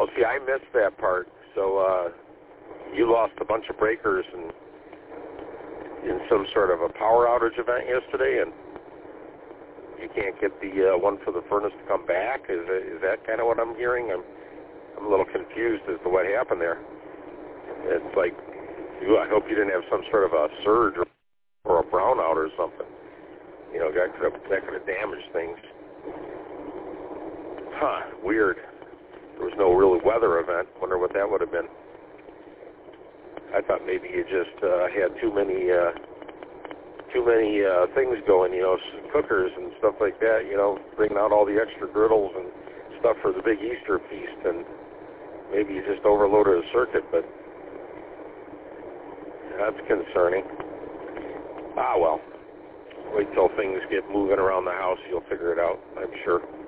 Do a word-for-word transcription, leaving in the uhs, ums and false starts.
Oh, see, I missed that part. So uh, you lost a bunch of breakers and in some sort of a power outage event yesterday, and you can't get the uh, one for the furnace to come back? Is, it, is that kind of what I'm hearing? I'm, I'm a little confused as to what happened there. It's like, I hope you didn't have some sort of a surge or, or a brownout or something. You know, that could have, that could have damaged things. Huh, weird. There was no real weather event. Wonder what that would have been. I thought maybe you just uh, had too many uh, too many uh, things going, you know, cookers and stuff like that, you know, bringing out all the extra griddles and stuff for the big Easter feast, and maybe you just overloaded a circuit, but that's concerning. Ah, well, wait till things get moving around the house. You'll figure it out, I'm sure.